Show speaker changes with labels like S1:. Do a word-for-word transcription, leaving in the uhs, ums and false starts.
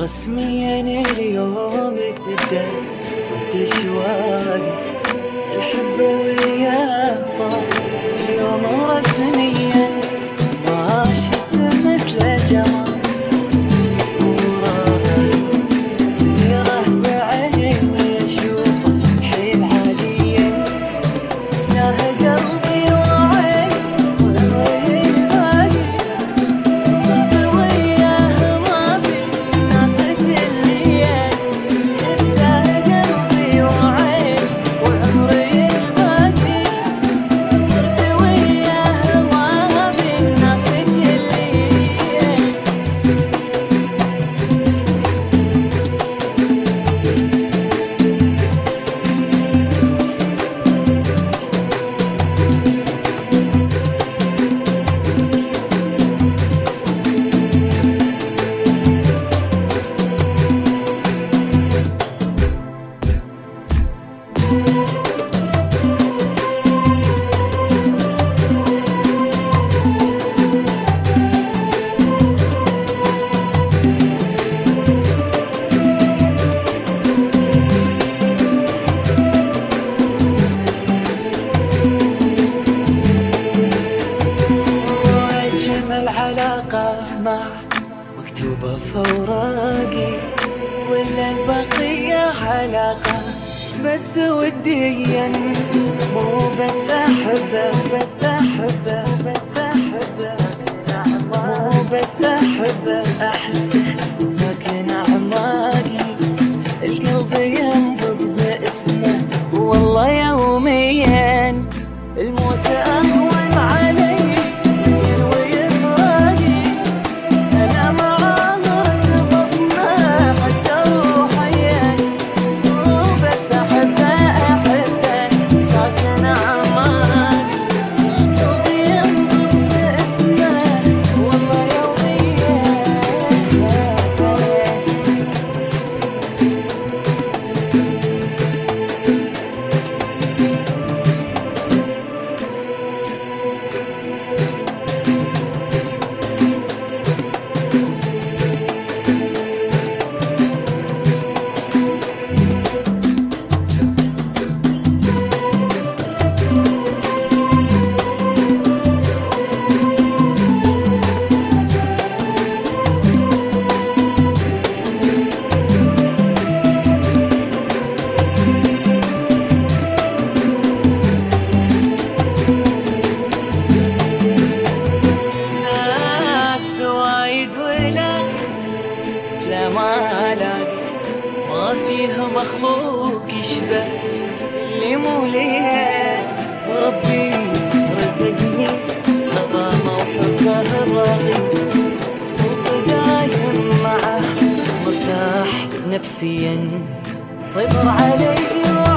S1: رسميا اليوم تبدأ قصة أشواقي، الحب وياه صار اليوم رسميا، ما شفت مثل جمال مع مكتوبة فوراقي، ولا البقية حلاقة بس وديا، مو بس أحبه بس أحبه بس أحبه مو بس أحبه أحسه ساكن أعماقي، القلب ينبض باسمه والله يوميا، الموت أهون علي ما لاقي، ما فيها مخلوق يشبه اللي مو ليه، وربي رزقني هضامه وحبه الراقي، صوت دايم معه مرتاح نفسيا، سيطر علي